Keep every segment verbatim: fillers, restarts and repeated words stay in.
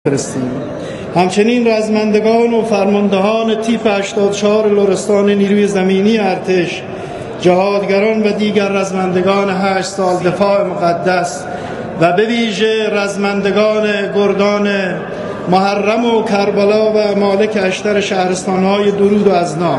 فرستیم. همچنین رزمندگان و فرماندهان تیپ هشتاد و چهار لرستان نیروی زمینی ارتش، جهادگران و دیگر رزمندگان هشت سال دفاع مقدس و به ویژه رزمندگان گردان محرم و کربلا و مالک اشتر شهرستان‌های درود و ازنا.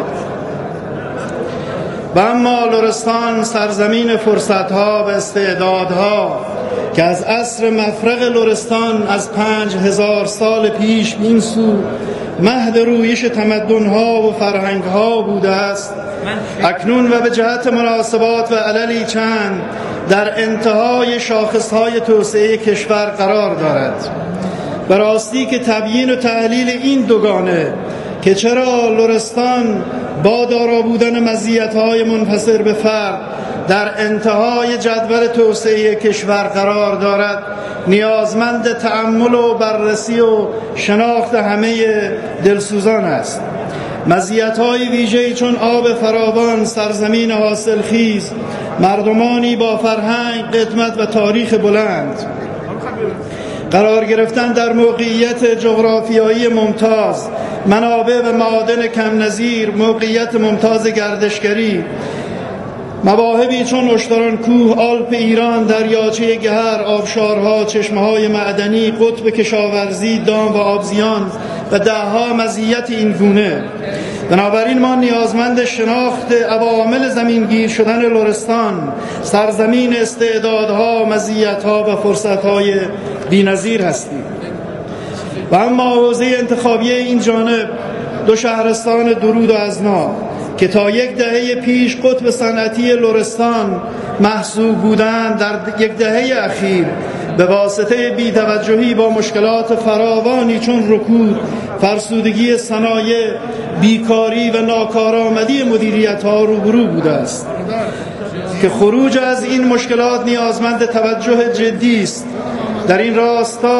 و اما لرستان سرزمین فرصت‌ها و استعدادها که از عصر مفرق لرستان از پنج هزار سال پیش به این سو مهد رویش تمدن‌ها و فرهنگ‌ها بوده است، اکنون و به جهت مناسبات و عللی چند در انتهای شاخص‌های توسعه کشور قرار دارد. به راستی که تبیین و تحلیل این دوگانه که چرا لرستان با دارا بودن مزیت‌های منحصر به فرد در انتهای جدول توسعه کشور قرار دارد نیازمند تأمل و بررسی و شناخت همه دلسوزان است. مزیت‌های ویژه‌ای چون آب فراوان، سرزمین حاصلخیز، مردمانی با فرهنگ، قدمت و تاریخ بلند، قرار گرفتن در موقعیت جغرافیایی ممتاز، منابع و معادن کم نظیر، موقعیت ممتاز گردشگری، مواهبی چون اشتران کوه، آلپ ایران، دریاچه گهر، آبشارها، چشمه‌های معدنی، قطب کشاورزی، دام و آبزیان و دهها مزیت این گونه. بنابراین ما نیازمند شناخت عوامل زمینگیر شدن لرستان، سرزمین استعدادها، مزیت‌ها و فرصت‌های بی‌نظیر هستیم. و اما حوزه انتخابی این جانب دو شهرستان درود و ازنا که تا یک دهه پیش قطب صنعتی لرستان محسوب بودند، در یک دهه اخیر به واسطه بی‌توجهی با مشکلات فراوانی چون رکود، فرسودگی صنایع، بیکاری و ناکارآمدی مدیریت‌ها روبرو بوده است که خروج از این مشکلات نیازمند توجه جدی است. در این راستا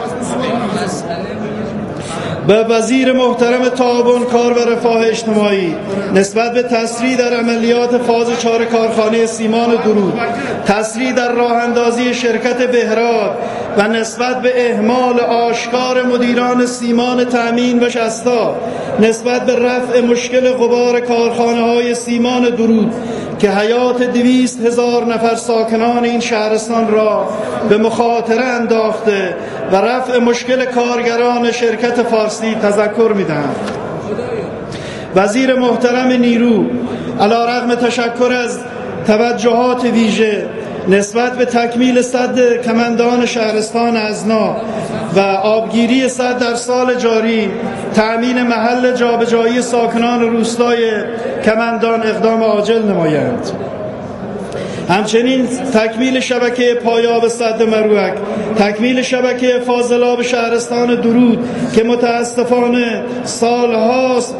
به وزیر محترم تعاون کار و رفاه اجتماعی نسبت به تسریع در عملیات فاز چهار کارخانه سیمان درود، تسریع در راه اندازی شرکت بهراد و نسبت به اهمال آشکار مدیران سیمان تأمین و شستا نسبت به رفع مشکل غبار کارخانه های سیمان درود که حیات دویست هزار نفر ساکنان این شهرستان را به مخاطره انداخته و رفع مشکل کارگران شرکت فارسی تذکر می‌دهم. وزیر محترم نیرو علی‌رغم تشکر از توجهات ویژه نسبت به تکمیل سد کمندان شهرستان ازنا و آبگیری سد در سال جاری، تأمین محل جابجایی ساکنان روستای کمندان اقدام عاجل نمایند. همچنین تکمیل شبکه پایاب سد مروک، تکمیل شبکه فاضلاب شهرستان درود که متاسفانه سالهاست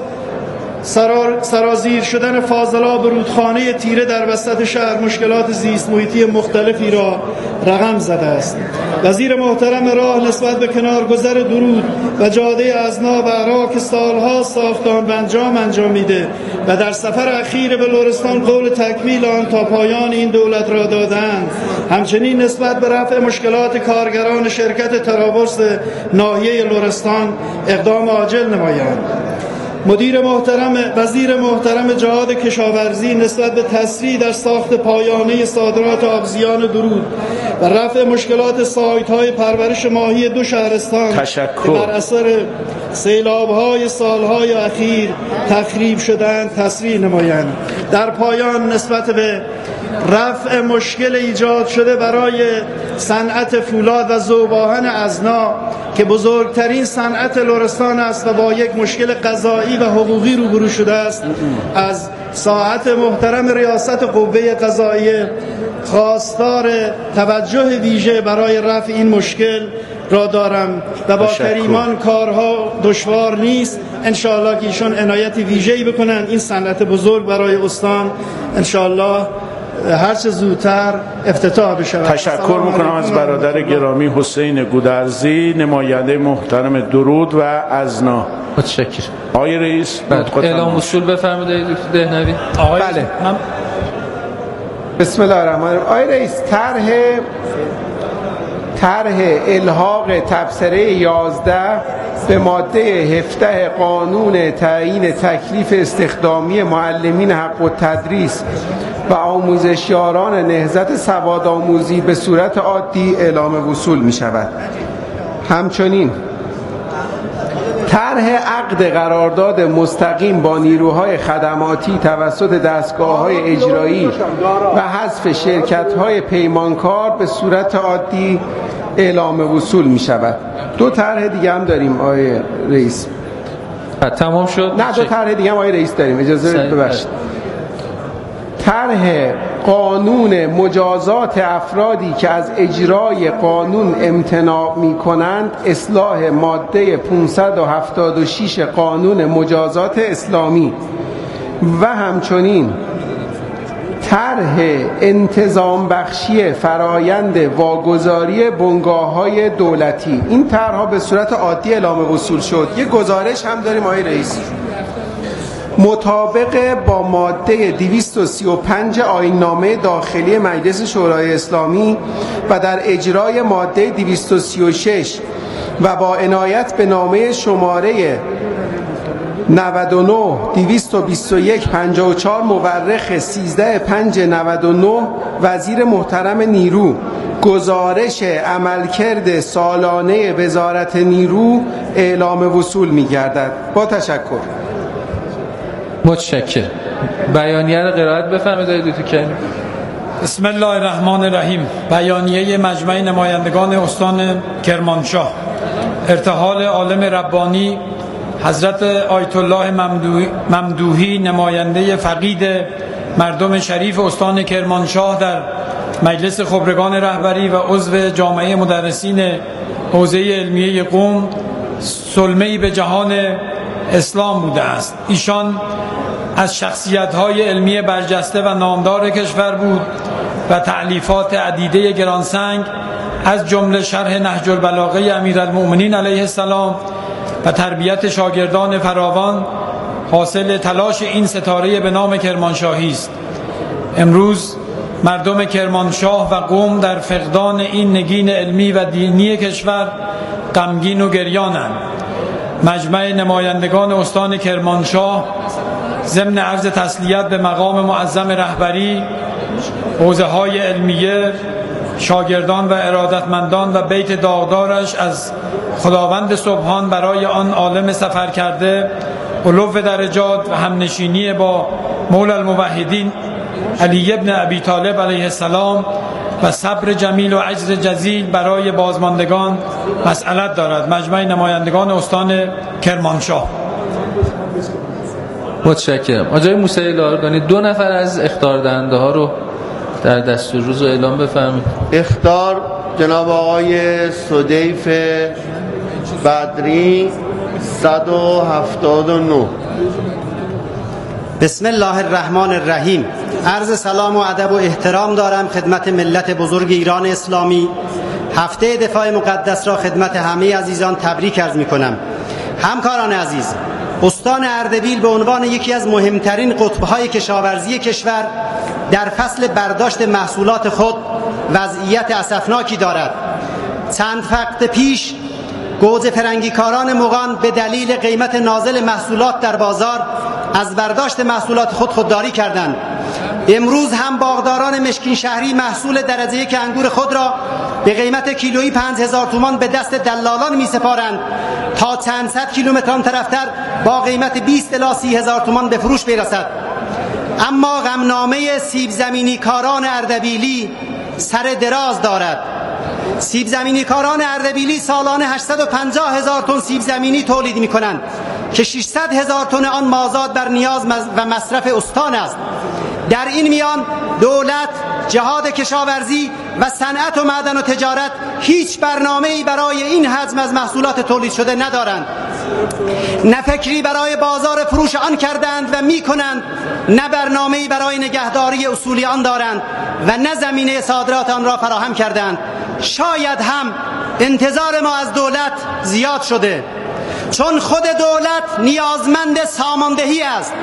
سرازیر شدن فاضلاب رودخانه تیره در وسط شهر مشکلات زیست محیطی مختلفی را رقم زده است. وزیر محترم راه نسبت به کنارگذر درود و جاده ازنا و عراق سالها ساختان و انجام انجامیده و در سفر اخیر به لرستان قول تکمیل آن تا پایان این دولت را دادند. همچنین نسبت به رفع مشکلات کارگران شرکت ترابرس ناحیه لرستان اقدام عاجل نمایند. مدیر محترم وزیر محترم جهاد کشاورزی نسبت به تسریع در ساخت پایانه صادرات آبزیان درود و رفع مشکلات سایت‌های پرورش ماهی دو شهرستان تشکر. که بر اثر سیلاب‌های سال‌های اخیر تخریب شدند تسریع نمایند. در پایان نسبت به رفع مشکل ایجاد شده برای صنعت فولاد و ذوب‌آهن ازنا که بزرگترین صنعت لرستان است و با یک مشکل قضایی و حقوقی روبرو شده است، از ساعت محترم ریاست قوه قضاییه خواستار توجه ویژه برای رفع این مشکل را دارم و با کریمان کارها دشوار نیست. انشاءالله که ایشون عنایت ویژه‌ای بکنن این صنعت بزرگ برای استان انشاءالله هر چه زودتر افتتاح بشه. تشکر میکنم از برادر گرامی حسین گودرزی، نماینده محترم درود و ازنا. متشکرم. آقای رئیس اعلام اصول بفرمایید دکتر دهنوی. بله. من بسم الله الرحمن الرحیم. آقای رئیس، طرح طرح الحاق تبصره یازده به ماده هفده قانون تعیین تکلیف استخدامی معلمین حق التدریس و آموزشیاران نهضت سوادآموزی به صورت عادی اعلام وصول می شود. همچنین طرح عقد قرارداد مستقیم با نیروهای خدماتی توسط دستگاه‌های اجرایی و حذف شرکت‌های پیمانکار به صورت عادی اعلام وصول می شود. دو طرح دیگه هم داریم آقای رئیس. تمام شد؟ نه دو طرح دیگه هم آقای رئیس داریم، اجازه ببخشید. طرح قانون مجازات افرادی که از اجرای قانون امتناع می کنند، اصلاح ماده پانصد و هفتاد و شش قانون مجازات اسلامی و همچنین طرح انتظام بخشی فرایند واگذاری بنگاه‌های دولتی. این طرح‌ها به صورت عادی اعلام وصول شد. یه گزارش هم داریم آقای رئیس. مطابق با ماده دویست و سی و پنج آیین‌نامه داخلی مجلس شورای اسلامی و در اجرای ماده دویست و سی و شش و با عنایت به نامه شماره نود و نه دویست و بیست و یک پنجاه و چهار مورخ سیزده پنج نود و نه وزیر محترم نیرو گزارش عملکرد سالانه وزارت نیرو اعلام وصول می‌گردد. با تشکر. متشکرم. بیانیه را قرائت بفرمایید دکتر کریم. بسم الله الرحمن الرحیم. بیانیه مجمع نمایندگان استان کرمانشاه. ارتحال عالم ربانی حضرت آیت الله ممدوحی نماینده فقید مردم شریف استان کرمانشاه در مجلس خبرگان رهبری و عضو جامعه مدرسین حوزه علمیه قم سلمه‌ای به جهان اسلام بوده است. ایشان از شخصیت‌های علمی برجسته و نامدار کشور بود و تألیفات عدیده گرانسنگ از جمله شرح نهج البلاغه امیرالمؤمنین علیه السلام و تربیت شاگردان فراوان حاصل تلاش این ستاره به نام کرمانشاهی است. امروز مردم کرمانشاه و قم در فقدان این نگین علمی و دینی کشور غمگین و گریانند. مجمع نمایندگان استان کرمانشاه ضمن عرض تسلیت به مقام معظم رهبری، حوزه های علمیه، شاگردان و ارادتمندان و بیت داغدارش از خداوند سبحان برای آن عالم سفر کرده علو درجات و همنشینی با مولا الموحدین علی ابن ابی طالب علیه السلام و صبر جمیل و اجر جزیل برای بازماندگان مسئلت دارد. مجمع نمایندگان استان کرمانشاه. متشکرم. آقای موسوی لارگانی دو نفر از اخطار دهنده ها رو در دستور روز اعلام بفرمایید. اخطار جناب آقای سدیف بدری صد و هفتاد و نه. بسم الله الرحمن الرحیم. عرض سلام و ادب و احترام دارم خدمت ملت بزرگ ایران اسلامی. هفته دفاع مقدس را خدمت همه عزیزان تبریک عرض می کنم. همکاران عزیز، استان اردبیل به عنوان یکی از مهمترین قطب‌های کشاورزی کشور در فصل برداشت محصولات خود وضعیت اسفناکی دارد. چند وقت پیش گوجه فرنگیکاران مغان به دلیل قیمت نازل محصولات در بازار از برداشت محصولات خود خودداری کردند. امروز هم باغداران مشکین شهری محصول درجه یک انگور خود را به قیمت کیلویی پنج هزار تومان به دست دلالان می سپارند تا چند صد کیلومتر آن طرفتر با قیمت بیست الی سی هزار تومان به فروش برسد. اما غمنامه سیب زمینی کاران اردبیلی سر دراز دارد. سیب زمینی کاران اردبیلی سالانه هشتصد و پنجاه هزار تن سیب زمینی تولید می کنند که ششصد هزار تن آن مازاد بر نیاز و مصرف استان است. در این میان دولت، جهاد کشاورزی و صنعت و معدن و تجارت هیچ برنامه‌ای برای این حجم از محصولات تولید شده ندارند. نه فکری برای بازار فروش آن کردند و می‌کنند، نه برنامه‌ای برای نگهداری اصولی آن دارند و نه زمینه صادرات آن را فراهم کردند. شاید هم انتظار ما از دولت زیاد شده، چون خود دولت نیازمند ساماندهی است.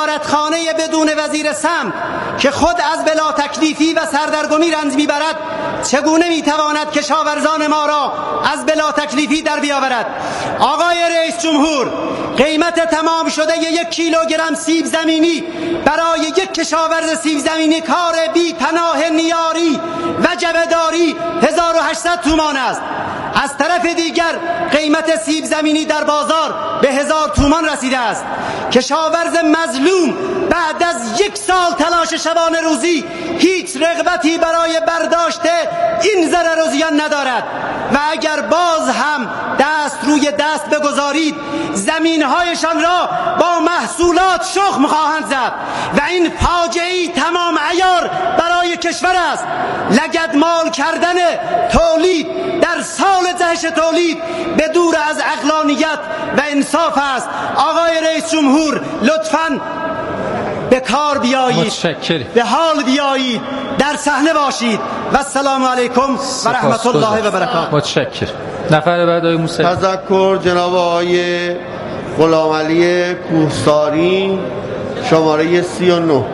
وزارتخانه بدون وزیر سمت که خود از بلا تکلیفی و سردرگمی رنج میبرد چگونه میتواند کشاورزان ما را از بلا تکلیفی در بیاورد؟ آقای رئیس جمهور، قیمت تمام شده یک کیلوگرم سیب زمینی برای یک کشاورز سیب زمینی کار بی پناه نیاری و جبهداری هزار و هشتصد تومان است. از طرف دیگر قیمت سیب زمینی در بازار به هزار تومان رسیده است. کشاورز مظلوم بعد از یک سال تلاش شبانه روزی هیچ رغبتی برای برداشت این ضرر و زیان ندارد و اگر باز هم دست روی دست بگذارید زمینهایشان را با محصولات شخم خواهند زد و این فاجعه‌ای تمام عیار برای کشور است. لگدمال کردن تولید در سال جهش تولید به دور از عقلانیت و انصاف است. آقای رئیس جمهور، لطفاً به کار بیایید، متشکرم. به حال بیایید، در صحنه باشید و السلام علیکم و رحمت الله و برکاته. متشکرم. نفر بعد آقای موسی. تذکر جناب آقای غلام علی کوهساری، شماره سی و نه.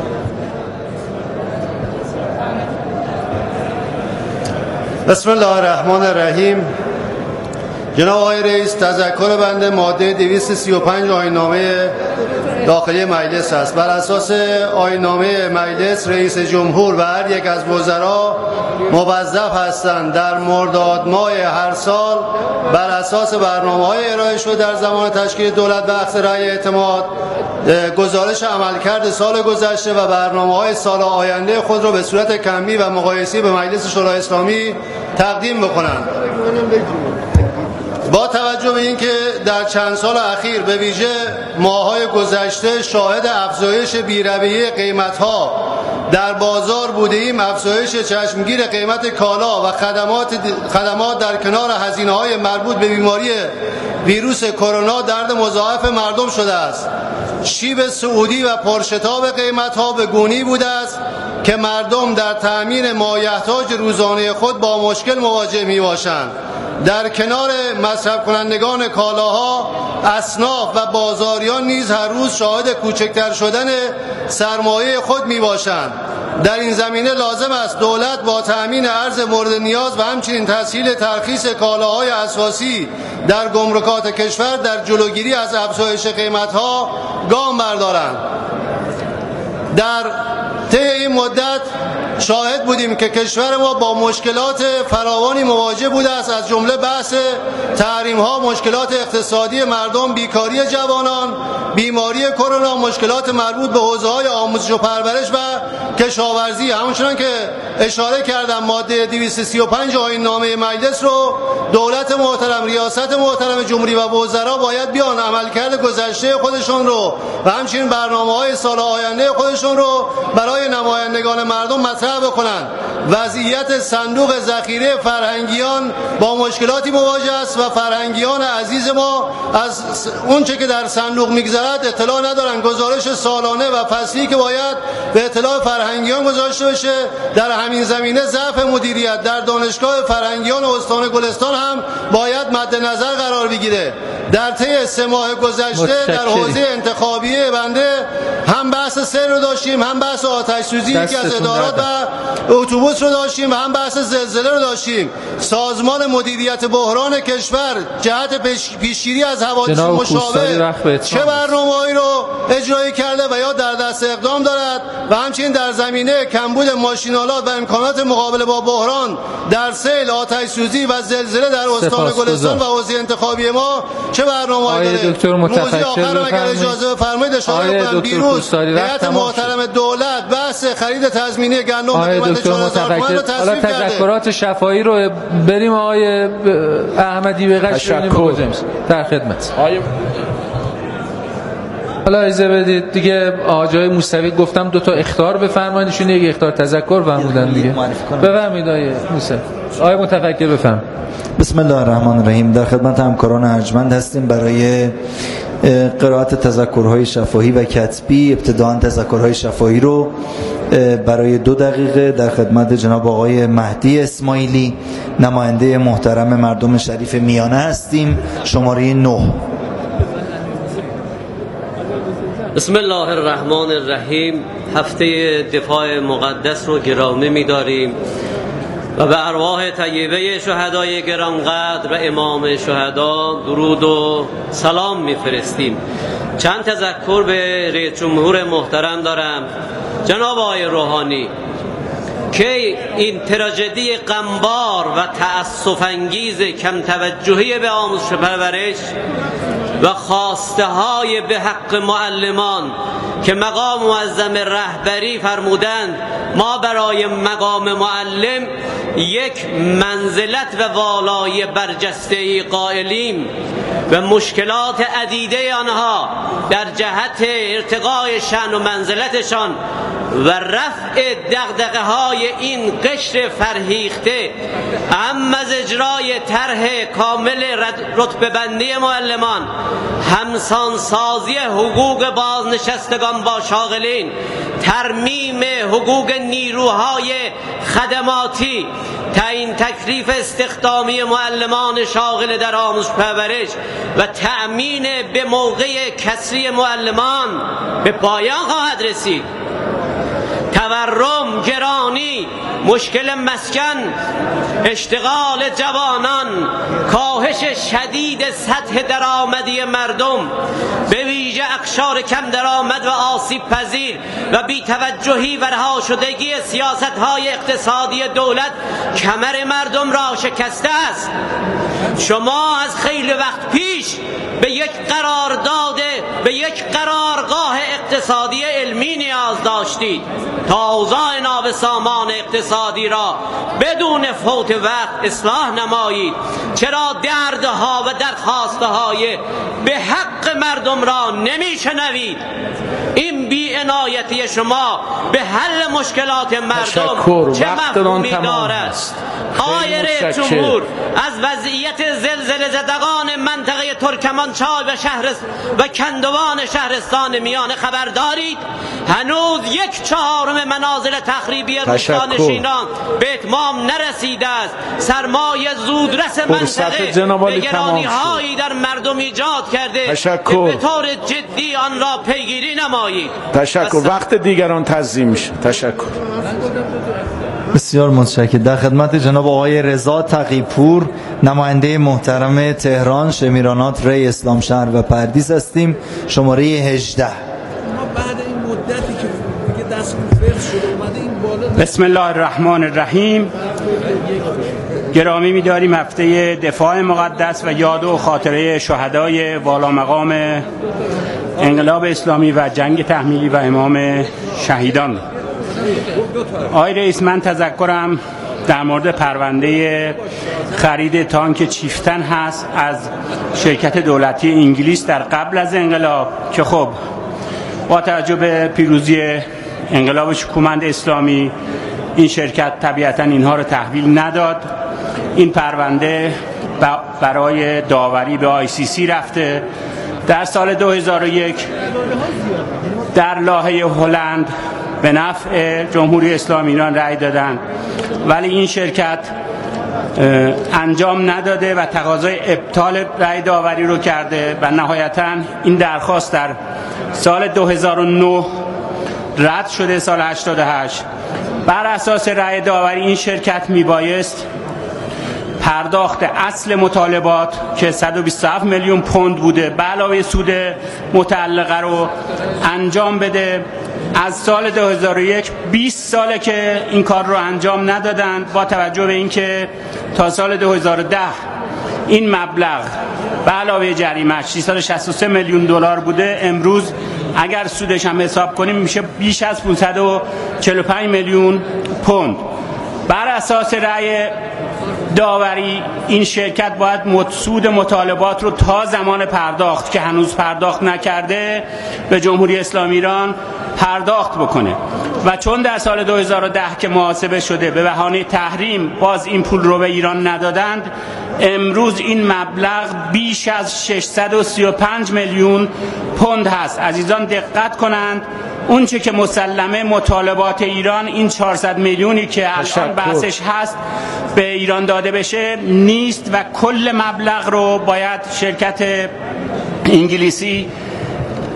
بسم الله الرحمن الرحیم. جناب آقای رئیس، تذکر بنده ماده دویست و سی و پنج آیین‌نامه داخلی مجلس است. بر اساس آیین‌نامه مجلس رئیس جمهور و هر یک از وزرا موظف هستند در مرداد ماه هر سال بر اساس برنامه‌های ارائه شده در زمان تشکیل دولت و اخذ رأی اعتماد گزارش عملکرد سال گذشته و برنامه‌های سال آینده خود را به صورت کمی و مقایسی به مجلس شورای اسلامی تقدیم بکنند. با توجه به اینکه در چند سال اخیر به ویژه ماه‌های گذشته شاهد افزایش بی‌رویه قیمت‌ها در بازار بودیم، افزایش چشمگیر قیمت کالا و خدمات خدمات در کنار هزینه‌های مربوط به بیماری ویروس کرونا درد مضاعف مردم شده است. شیب صعودی و پرشتاب قیمت‌ها به گونه‌ای بوده است که مردم در تأمین مایحتاج روزانه خود با مشکل مواجه می‌باشند. در کنار مصرف کنندگان کالاها، اصناف و بازاریان نیز هر روز شاهد کوچکتر شدن سرمایه خود می باشند. در این زمینه لازم است دولت با تأمین ارز مورد نیاز و همچنین تسهیل ترخیص کالاهای اساسی در گمرکات کشور در جلوگیری از افزایش قیمتها گام بردارند. در طی این مدت شاهد بودیم که کشور ما با مشکلات فراوانی مواجه بوده است، از جمله بحث تحریم ها، مشکلات اقتصادی مردم، بیکاری جوانان، بیماری کرونا، مشکلات مربوط به حوزه های آموزش و پرورش و کشاورزی. همچنان که اشاره کردم ماده دویست و سی و پنج آیین‌نامه مجلس رو دولت محترم، ریاست محترم جمهوری و وزرا باید بیان عملکرد گذشته خودشون رو و همچنین برنامه‌های سال آینده خودشون رو برای نمایندگان مردم مطرح بکنند. وضعیت صندوق ذخیره فرهنگیان با مشکلاتی مواجه است و فرهنگیان عزیز ما از اون چه که در صندوق میگذرد اطلاع ندارند. گزارش سالانه و فصلی که باید به اطلاع فرهنگیان گذاشته بشه. در همین زمینه ضعف مدیریت در دانشگاه فرهنگیان استان گلستان هم باید مد نظر قرار بگیره. در طی سه ماه گذشته در حوزه انتخابی بنده هم بحث سر رو داشتیم، هم بحث آتش سوزی که از ادارات و اتوبوس رو داشتیم و هم بحث زلزله رو داشتیم. سازمان مدیریت بحران کشور جهت پیشگیری از حوادث مشابه چه برنامه‌ای رو اجرایی کرده و یا در دست اقدام دارد و همچنین در زمینه کمبود ماشین‌آلات و امکانات مقابله با بحران در سیل، آتش سوزی و زلزله در استان گلستان و حوزه انتخابی ما چه برنامه‌ای داره. دکتر متفکر آخر اگر اجازه بفرمایید اشاره کنم، بیروز هیئت محترم دولت بحث خرید تضمینی گندم به قیمت چهار هزار تومان رو تصویب کرده. تذکرات شفاهی رو بریم آقای احمدی به قشنگ در خدمت. حالا اجازه بدید دیگه آقای موسوی گفتم دو تا اخطار بفرمایید، ایشون یک اخطار تذکر فرمودن دیگه. بفرمایید آقای موسوی. آقای متفکر بفرمایید. بسم الله الرحمن الرحیم. در خدمت همکاران ارجمند هستیم برای قرائت تذکرهای شفاهی و کتبی. ابتداءً تذکرهای شفاهی رو برای دو دقیقه در خدمت جناب آقای مهدی اسماعیلی، نماینده محترم مردم شریف میانه هستیم. شماره نه. بسم الله الرحمن الرحیم. هفته دفاع مقدس رو گرامی می‌داریم و به ارواح طیبه شهدای گرانقدر و امام شهدا درود و سلام میفرستیم. چند تذکر به رئیس جمهور محترم دارم. جناب آقای روحانی، که این تراژدی غمبار و تأسف انگیز کم توجهی به آموزش و پرورش و خواسته های به حق معلمان که مقام معظم رهبری فرمودند ما برای مقام معلم یک منزلت و والای برجسته‌ای قائلیم و مشکلات عدیده آنها در جهت ارتقای شأن و منزلتشان و رفع دغدغه های این قشر فرهیخته هم از اجرای طرح کامل رتبه بندی معلمان، همسان سازی حقوق بازنشستگان با شاغلین، ترمیم حقوق نیروهای خدماتی، تعیین تکلیف استخدامی معلمان شاغل در آموزش پرورش و تأمین به موقع کسری معلمان به پایان خواهد رسید. تورم، گرانی، مشکل مسکن، اشتغال جوانان، کاهش شدید سطح درآمدی مردم به ویژه اقشار کم درآمد و آسیب پذیر و بی‌توجهی و رها شدگی سیاست‌های اقتصادی دولت کمر مردم را شکسته است. شما از خیلی وقت پیش به یک قرارداد، به یک قرارگاه اقتصادی علمی نیاز داشتید تا اوضاع نابسامان اقتصادی را بدون فوت وقت اصلاح نمایید. چرا دردها و درخواستهای به حق مردم را نمیشنوید؟ این بی‌عنایتی شما به حل مشکلات مردم چه مفهومی دارد؟ آقای رئیس جمهور، از وضعیت زلزله زدگان منطقه ترکمانچای و شهر و کندوان شهرستان میانه خبر دارید؟ هنوز یک چهارم منازل تخریبی روستانشینان به اتمام نرسیده است. سرمایه زودرس منطقه به گرانی‌هایی در مردم ایجاد کرده که به طور جدی آن را پیگیری نمایید. تشکر. وقت دیگران تنظیم میشه. تشکر. بسیار متشکرم. در خدمت جناب آقای رضا تقی‌پور، نماینده محترم تهران، شمیرانات، ری اسلام شهر و پردیس هستیم. شماره هجده. ما بعد این مدتی که دیگه دستمون فرض شده اومده این بالا. بسم الله الرحمن الرحیم. گرامی می‌داریم هفته دفاع مقدس و یاد و خاطره شهدای والا مقام انقلاب اسلامی و جنگ تحمیلی و امام شهیدان. آقای رئیس، من تذکرم در مورد پرونده خرید تانک چیفتن هست از شرکت دولتی انگلیس در قبل از انقلاب که خب با توجه به پیروزی انقلاب شکومند اسلامی این شرکت طبیعتا اینها رو تحویل نداد. این پرونده برای داوری به آی سی سی رفته. در سال دو هزار و یک در لاهه هلند به نفع جمهوری اسلامی ایران رأی دادن، ولی این شرکت انجام نداده و تقاضای ابطال رأی داوری رو کرده و نهایتاً این درخواست در سال دو هزار و نه رد شده. سال هشتاد و هشت بر اساس رأی داوری این شرکت میبایست پرداخت اصل مطالبات که صد و بیست و هفت میلیون پوند بوده به علاوه سود متعلقه رو انجام بده. از سال دو هزار و یک بیست ساله که این کار رو انجام ندادند، با توجه به اینکه تا سال دو هزار و ده این مبلغ به علاوه جریمه ششصد و شصت و سه میلیون دلار بوده. امروز اگر سودش هم حساب کنیم میشه بیش از پانصد و چهل و پنج میلیون پوند. بر اساس رأی داوری این شرکت باید سود مطالبات رو تا زمان پرداخت که هنوز پرداخت نکرده به جمهوری اسلامی ایران پرداخت بکنه و چون در سال دو هزار و ده که محاسبه شده به بهانه تحریم باز این پول رو به ایران ندادند، امروز این مبلغ بیش از ششصد و سی و پنج میلیون پوند هست. عزیزان دقت کنند، اون چه که مسلمه مطالبات ایران این چهارصد میلیونی که الان بحثش هست به ایران داده بشه نیست و کل مبلغ رو باید شرکت انگلیسی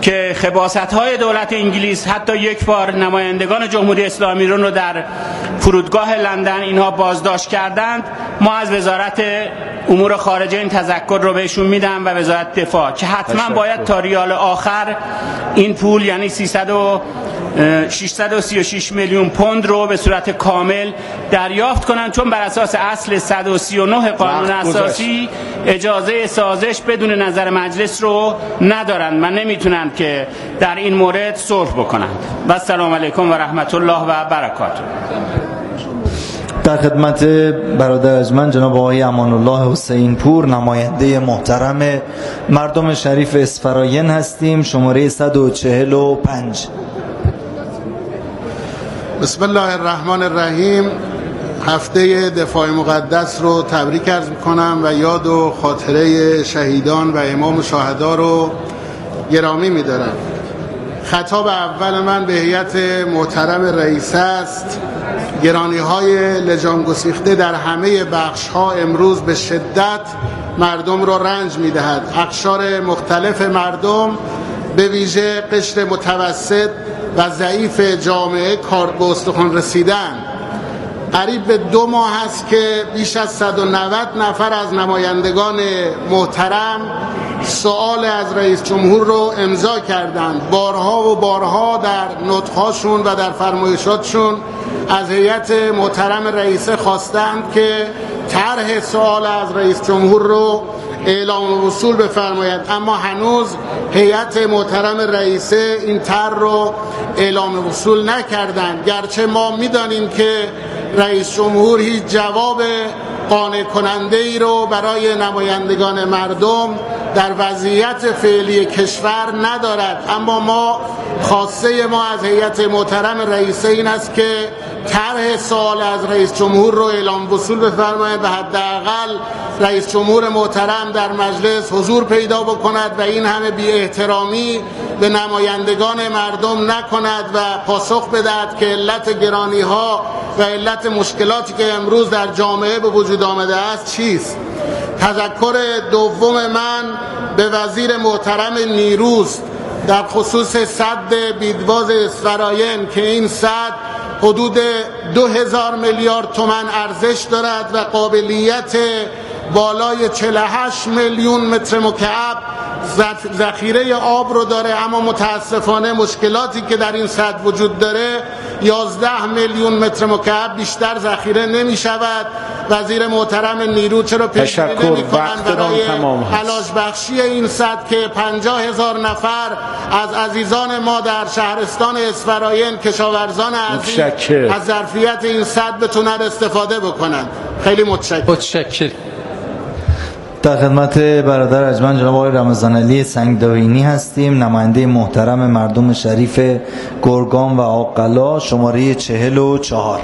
که خباست‌های دولت انگلیس حتی یک بار نمایندگان جمهوری اسلامی رو در فرودگاه لندن اینها بازداشت کردند، ما از وزارت امور خارجه این تذکر رو بهشون میدم و وزارت دفاع که حتما باید تا ریال آخر این پول یعنی ششصد و سی و شش میلیون پوند رو به صورت کامل دریافت کنن، چون بر اساس اصل صد و سی و نه قانون اساسی اجازه سازش بدون نظر مجلس رو ندارند و نمیتونند که در این مورد صلح بکنند. و السلام علیکم و رحمت الله و برکاته. در خدمت برادر ارجمند جناب آقای امان الله حسین پور، نماینده محترم مردم شریف اسفراین هستیم، شماره صد و چهل و پنج. بسم الله الرحمن الرحیم. هفته دفاع مقدس رو تبریک عرض میکنم و یاد و خاطره شهیدان و امام شهدا رو گرامی میدارم. خطاب اول من به هیئت محترم رئیسه است. گرانی های لجام گسیخته در همه بخش ها امروز به شدت مردم را رنج میدهد. اقشار مختلف مردم به ویژه قشر متوسط و ضعیف جامعه کار به استخوان رسیدن. قریب به دو ماه است که بیش از صد و نود نفر از نمایندگان محترم سؤال از رئیس جمهور رو امضا کردند. بارها و بارها در نطق‌هاشون و در فرمایشاتشون از هیئت محترم رئیسه خواستند که طرح سؤال از رئیس جمهور رو اعلام وصول بفرماید، اما هنوز هیئت محترم رئیسه این طرح رو اعلام وصول نکردند، گرچه ما میدانیم که رئیس جمهور هیچ جواب قانع کننده ای رو برای نمایندگان مردم در وضعیت فعلی کشور ندارد. اما ما خواسته ما از هیئت محترم رئیسه این است که طرح سوال از رئیس جمهور رو اعلام وصول بفرماید و حداقل رئیس جمهور محترم در مجلس حضور پیدا بکند و این همه بی احترامی به نمایندگان مردم نکند و پاسخ بدهد که علت گرانی ها و علت مشکلاتی که امروز در جامعه به وجود آمده است چیست. تذکر دوم من به وزیر محترم نیروست در خصوص سد بیدواز اسفراین که این سد حدود دو هزار میلیارد تومان ارزش دارد و قابلیت بالای چهل و هشت میلیون متر مکعب ذخیره آب رو داره، اما متاسفانه مشکلاتی که در این سد وجود داره یازده میلیون متر مکعب بیشتر ذخیره نمی شود. وزیر محترم نیرو چرا پیش‌بینی نمی‌کنند برای علاج بخشی این سد که پنجاه هزار نفر از عزیزان ما در شهرستان اسفراین کشاورزان عزیز از ظرفیت این سد بتونن استفاده بکنند. خیلی متشکرم. متشکرم. در خدمت برادر ارجمند جناب آقای رمضان علی سنگداینی هستیم، نماینده محترم مردم شریف گرگان و آقلا، شماره چهل و چهار.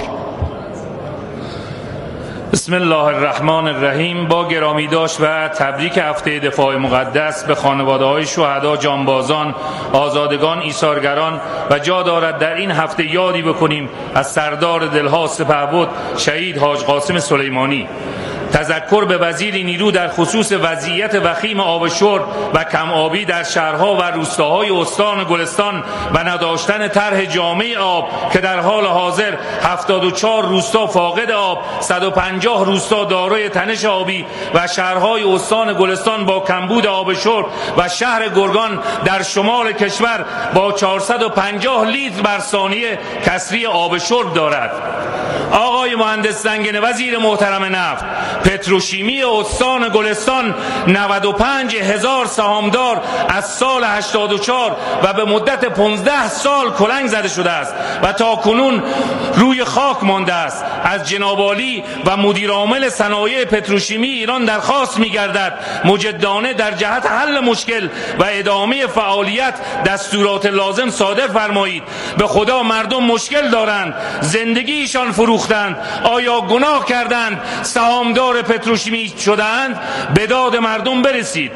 بسم الله الرحمن الرحیم. با گرامی داشت و تبریک هفته دفاع مقدس به خانواده های شهدا، جانبازان، آزادگان، ایثارگران و جا دارد در این هفته یادی بکنیم از سردار دلها سپهبد شهید حاج قاسم سلیمانی. تذکر به وزیر نیرو در خصوص وضعیت وخیم آب شرب و کم آبی در شهرها و روستاهای استان گلستان و نداشتن طرح جامع آب که در حال حاضر هفتاد و چهار روستا فاقد آب، صد و پنجاه روستا دارای تنش آبی و شهرهای استان گلستان با کمبود آب شرب و شهر گرگان در شمال کشور با چهارصد و پنجاه لیتر بر ثانیه کسری آب شرب دارد. آقای مهندس زنگنه وزیر محترم نفت، پتروشیمی استان گلستان نود و پنج هزار سهامدار از سال هشتاد و چهار و به مدت پانزده سال کلنگ زده شده است و تا کنون روی خاک مانده است. از جناب عالی و مدیر عامل صنایع پتروشیمی ایران درخواست می‌گردد مجدانه در جهت حل مشکل و ادامه فعالیت دستورات لازم صادر فرمایید. به خدا مردم مشکل دارند، زندگیشان فروختند. آیا گناه کردند سهامدار پتروشیمی شدند؟ به داد مردم برسید.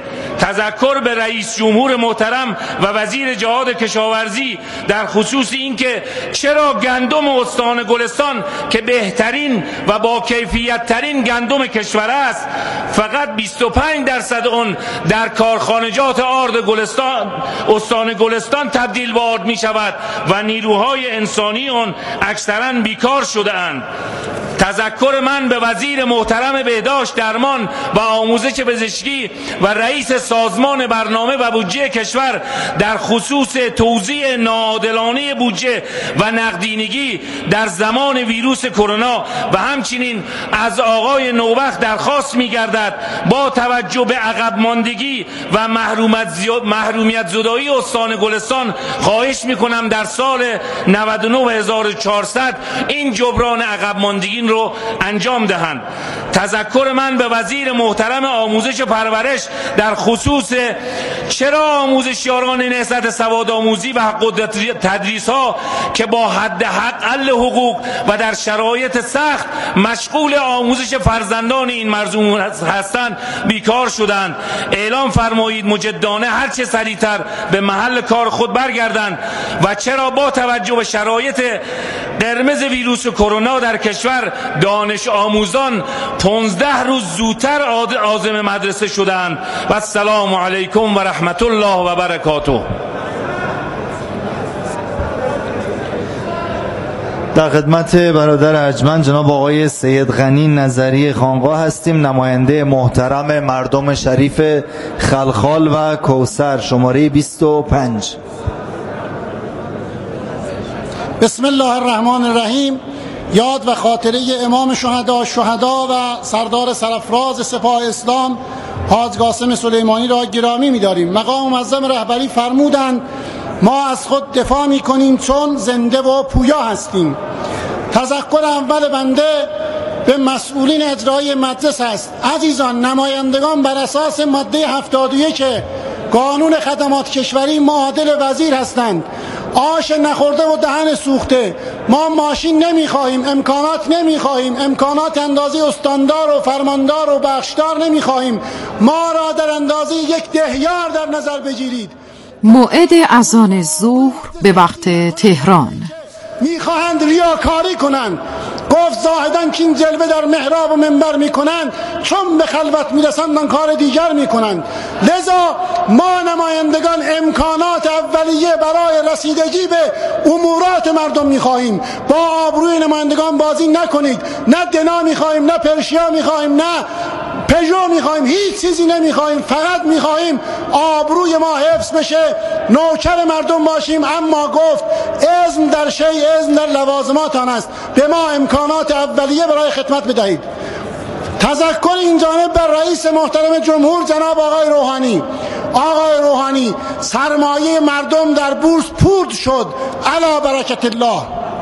تذکر به رئیس جمهور محترم و وزیر جهاد کشاورزی در خصوص اینکه چرا گندم استان گلستان که بهترین و با کیفیت ترین گندم کشور است فقط بیست و پنج درصد اون در کارخانجات آرد گلستان استان گلستان تبدیل به آرد می شود و نیروهای انسانی اون اکثرا بیکار شده اند. تذکر من به وزیر محترم بهداشت درمان و آموزش پزشکی و رئیس سازمان برنامه و بودجه کشور در خصوص توزیع ناعادلانه بودجه و نقدینگی در زمان ویروس کرونا و همچنین از آقای نوبخت درخواست می‌گردد با توجه به عقب ماندگی و محرومیت زدایی استان گلستان خواهش می‌کنم در سال نود و نه هزار و چهارصد این جبران عقب ماندگی رو انجام دهند. تذکر من به وزیر محترم آموزش و پرورش در خصوص چرا آموزشیاران نهضت سواد آموزی و حق تدریس ها که با حد اقل حقوق و در شرایط سخت مشغول آموزش فرزندان این مرزوم هستند بیکار شدند. اعلام فرمایید مجدانه هر چه سریعتر به محل کار خود برگردند و چرا با توجه به شرایط قرمز ویروس کرونا در کشور دانش آموزان پانزده روز زودتر عازم مدرسه شدند. و السلام علیکم و رحمت الله و برکاته. در خدمت برادر ارجمند جناب آقای سید غنی نظری خانقاه هستیم، نماینده محترم مردم شریف خلخال و کوثر، شماره بیست و پنج. بسم الله الرحمن الرحیم. یاد و خاطره امام شهدا شهدا و سردار سرفراز سپاه اسلام حاج قاسم سلیمانی را گرامی می‌داریم. مقام معظم رهبری فرمودند ما از خود دفاع می‌کنیم چون زنده و پویا هستیم. تذکر اول بنده به مسئولین اجرایی مجلس است. عزیزان، نمایندگان بر اساس ماده هفتاد و یک قانون خدمات کشوری معادل وزیر هستند. آش نخورده و دهن سوخته. ما ماشین نمیخواهیم، امکانات نمیخواهیم، امکانات اندازه استاندار و فرماندار و بخشدار نمیخواهیم. ما را در اندازه یک دهیار در نظر بگیرید. موعد اذان ظهر به وقت تهران. میخواهند ریاکاری کنند. گفت زاهدان که این جلوه در محراب و منبر میکنند چون به خلوت میرسند آن کار دیگر میکنند. لذا ما نمایندگان امکانات اولیه برای رسیدگی به امورات مردم میخواهیم. با آبروی نمایندگان بازی نکنید. نه دنا میخواهیم، نه پرشیا میخواهیم، نه پژو میخواهیم، هیچ چیزی نمیخواهیم. فقط میخواهیم آبروی ما حفظ بشه، نوکر مردم باشیم. اما گفت اذن در شی اذن در لوازمات آن است. به ما امکانات اولیه برای خدمت بدهید. تذکر این جانب بر رئیس محترم جمهور جناب آقای روحانی. آقای روحانی، سرمایه مردم در بورس پود شد، علی برکت الله.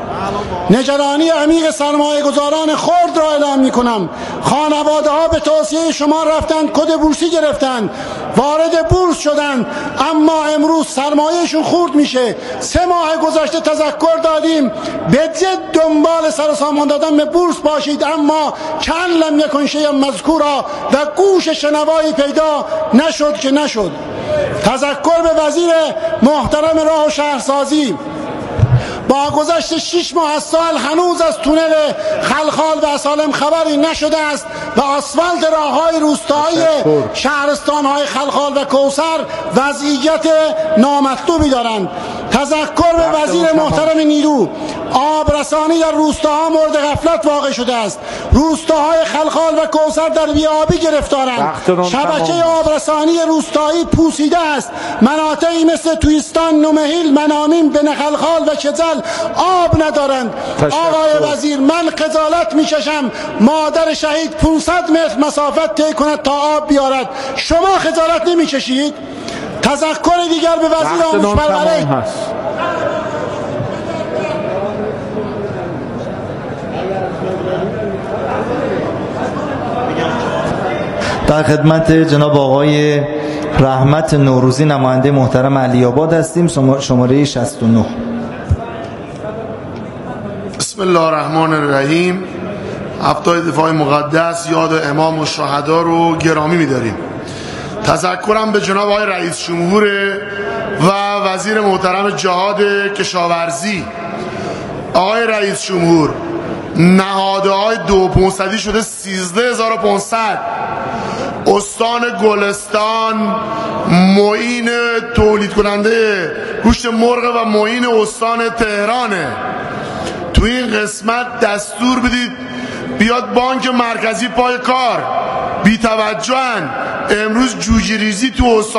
نگرانی عمیق سرمایه گذاران خرد را اعلام می کنم. خانواده ها به توصیه شما رفتند کد بورسی گرفتند، وارد بورس شدند، اما امروز سرمایهشون خورد میشه. سه ماه گذشته تذکر دادیم به جد دنبال سر و سامان دادن به بورس باشید، اما کان لم یکن شیئا مذکورا و گوش شنوایی پیدا نشد که نشد. تذکر به وزیر محترم راه و شهرسازی. با گذشت شش ماه از سال هنوز از تونل خلخال و سالم خبری نشده است و آسفالت راههای روستایی شهرستانهای خلخال و کوثر وضعیت نامطلوبی دارند. تذکر به وزیر محترم نیرو. آبرسانی در روستاها مورد غفلت واقع شده است. روستاهای خلخال و کوثر در بیابی گرفتارند. شبکه آبرسانی روستایی پوسیده است. مناطقی مثل تویستان، نومهیل، منامین، بنخلخال و کجل آب ندارند. آقای وزیر، من خجالت میکشم مادر شهید پانصد متر مسافت طی کند تا آب بیارد. شما خجالت نمیکشید؟ تذکر دیگر به وزیر آموزش پرورش. در خدمت جناب آقای رحمت نوروزی نماینده محترم علی آباد هستیم، شماره شصت و نه. بسم الله الرحمن الرحیم. هفته‌های دفاع مقدس یاد امام و شهدا رو گرامی می‌داریم. تذکرم به جناب آقای رئیس جمهور و وزیر محترم جهاد کشاورزی. آقای رئیس جمهور، نهادهای دو پونصدی شده سیزده هزار و پانصد. استان گلستان معین تولید کننده گوشت مرغ و معین استان تهرانه. تو این قسمت دستور بدید بیاد بانک مرکزی پای کار. بی توجهن امروز جوجه ریزی تو استان